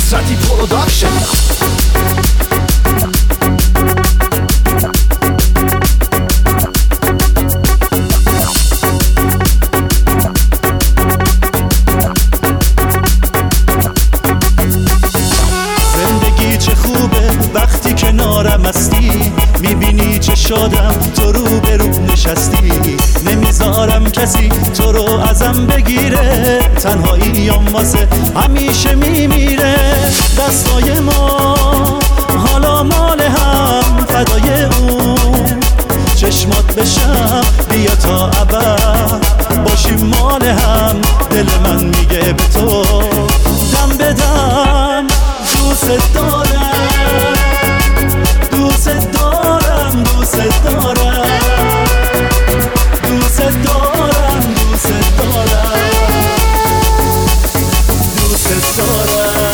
نصرتی پروداکشن. چه خوبه وقتی کنارم هستی، میبینی چه شادم تو رو به رو نشستی. نمیذارم کسی تو رو ازم بگیره، تنهاییم واسه همیشه میمیره. دستای ما حالا مال هم، فدای اون چشمات بشم، بیا تا ابد باشیم مال هم. دل من میگه به تو دم بدم، دوست دارم، دوست دارم، دوست دارم، دوست دارم، دوست دارم، دوست دارم.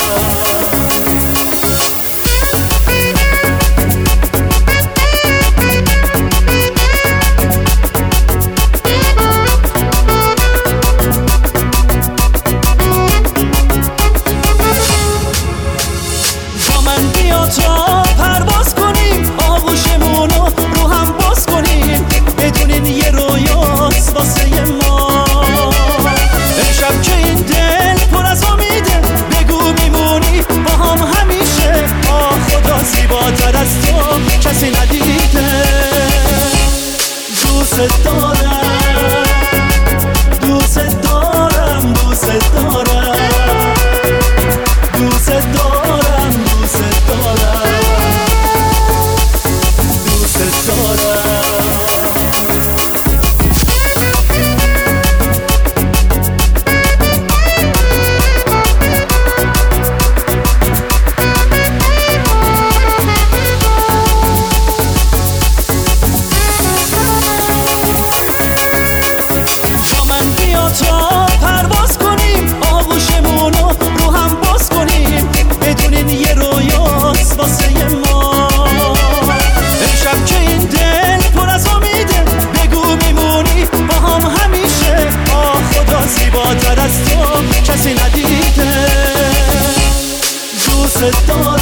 تا پرواز کنیم، آغوشمونو رو هم باز کنیم، بدونین یه رویاست واسه ما. امشب که این دل پر از امیده، بگو میمونی با هم همیشه. خدا زیباتر از تو کسی ندیده. دوست دارم، دوست دارم، دوست دارم، دوست دارم، دوست دارم، دوست دارم. با من بیا تا پرواز کنیم، آغوشمونو رو هم باز کنیم، بدونین یه رویاست واسه ما. امشب که این دل پر از امیده، بگو میمونی با هم همیشه. خدا زیباتر از تو کسی ندیده. دوست دارم.